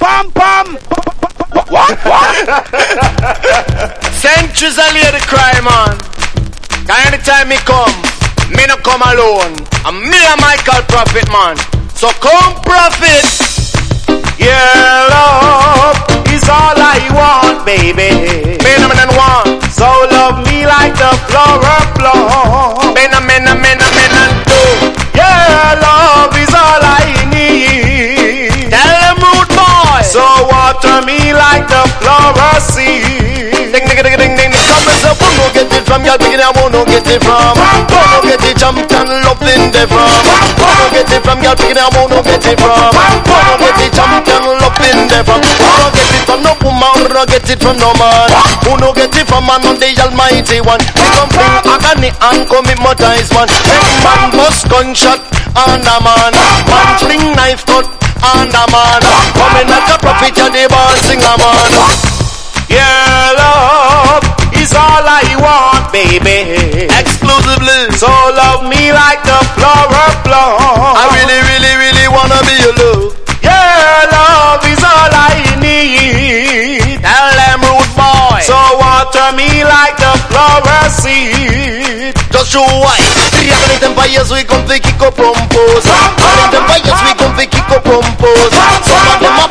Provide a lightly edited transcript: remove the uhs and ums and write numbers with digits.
pam pam. What? Centuries a lady cry, man. Anytime me come, me no come alone. And me a Michael Prophet, man. So come, Prophet. Your love is all I want, baby. Me no want. So love me like the flower bloom. Me no do. Your love is all I need. Tell them rude boy. So water me like the flower seed. Ding ding ding ding ding. Come and say, who no get it from? Y'all begin, who no get it from? Who no get it, champion loving them from? Who no get it from? Y'all begin, who no get it from? Who no get it, champion loving them from? Who no get it from no woman? Who no get it from no man? Who no get it from man on the Almighty One? We come bring agony and commit murder is one. Make man bust gunshot and a man. Man fling knife cut and a man. Coming like a prophet, you're the born singer man. Your love is all I want, baby. Exclusively. So love me like the flower bloom. I really wanna be your love. Your love is all I need. Tell them rude boy. So water me like the flower seed. Just show why. Three empires we come to kick up propose. All them empires we come to kick up propose. Some of them a